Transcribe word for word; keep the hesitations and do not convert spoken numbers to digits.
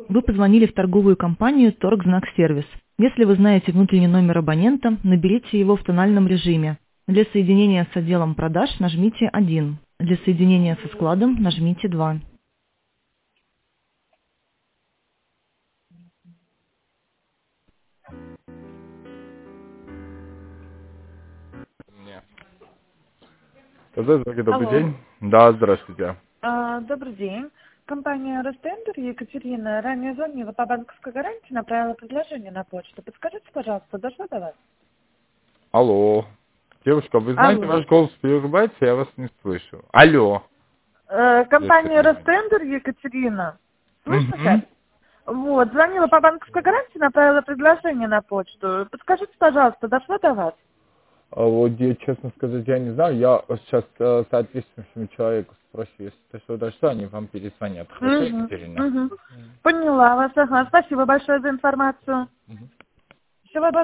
Вы позвонили в торговую компанию «Торгзнак-сервис». Если вы знаете внутренний номер абонента, наберите его в тональном режиме. Для соединения с отделом продаж нажмите один. Для соединения со складом нажмите два. Нет. Тогда добрый Алло. день. Да, здравствуйте. А, добрый день. Компания Ростендер, Екатерина, ранее звонила по банковской гарантии, направила предложение на почту. Подскажите, пожалуйста, дошло до вас? Алло. Девушка, вы знаете, Алло. ваш голос перерубается, я вас не слышу. Алло. Э, Если компания не знаю. Ростендер, Екатерина. Слышно сейчас? Угу. Вот, звонила по банковской гарантии, направила предложение на почту. Подскажите, пожалуйста, дошло до вас? А вот я, честно сказать, я не знаю. Я сейчас э, соответствующему человеку спрошу, если что дошло, они вам перезвонят. Хорошо, Угу, Екатерина? угу. Поняла вас, ага. Спасибо большое за информацию. Мгм. Всего доброго.